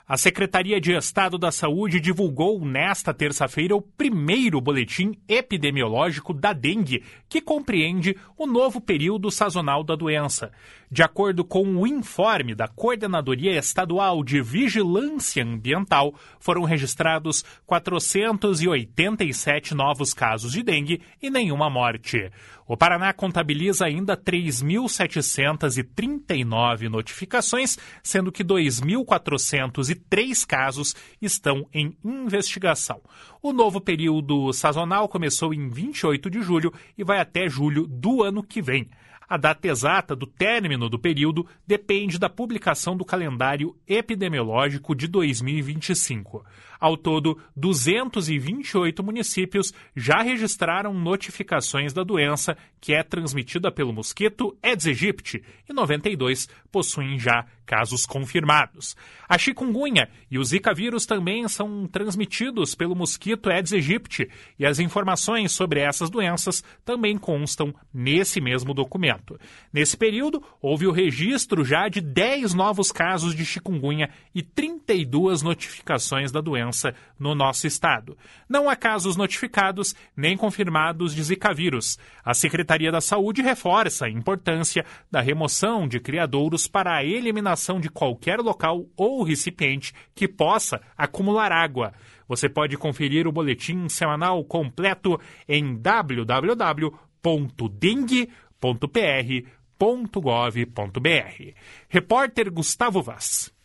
A Secretaria de Estado da Saúde divulgou nesta terça-feira o primeiro boletim epidemiológico da dengue, que compreende o novo período sazonal da doença. De acordo com o informe da Coordenadoria Estadual de Vigilância Ambiental, foram registrados 487 novos casos de dengue e nenhuma morte. O Paraná contabiliza ainda 3.739 notificações, sendo que 2.403 casos estão em investigação. O novo período sazonal começou em 28 de julho e vai até julho do ano que vem. A data exata do término do período depende da publicação do calendário epidemiológico de 2025. Ao todo, 228 municípios já registraram notificações da doença, que é transmitida pelo mosquito Aedes aegypti, e 92 possuem já casos confirmados. A chikungunya e o Zika vírus também são transmitidos pelo mosquito Aedes aegypti, e as informações sobre essas doenças também constam nesse mesmo documento. Nesse período, houve o registro já de 10 novos casos de chikungunya e 32 notificações da doença no nosso estado. Não há casos notificados nem confirmados de Zika vírus. A Secretaria da Saúde reforça a importância da remoção de criadouros para a eliminação de qualquer local ou recipiente que possa acumular água. Você pode conferir o boletim semanal completo em www.dengue.pr.gov.br. Repórter Gustavo Vaz.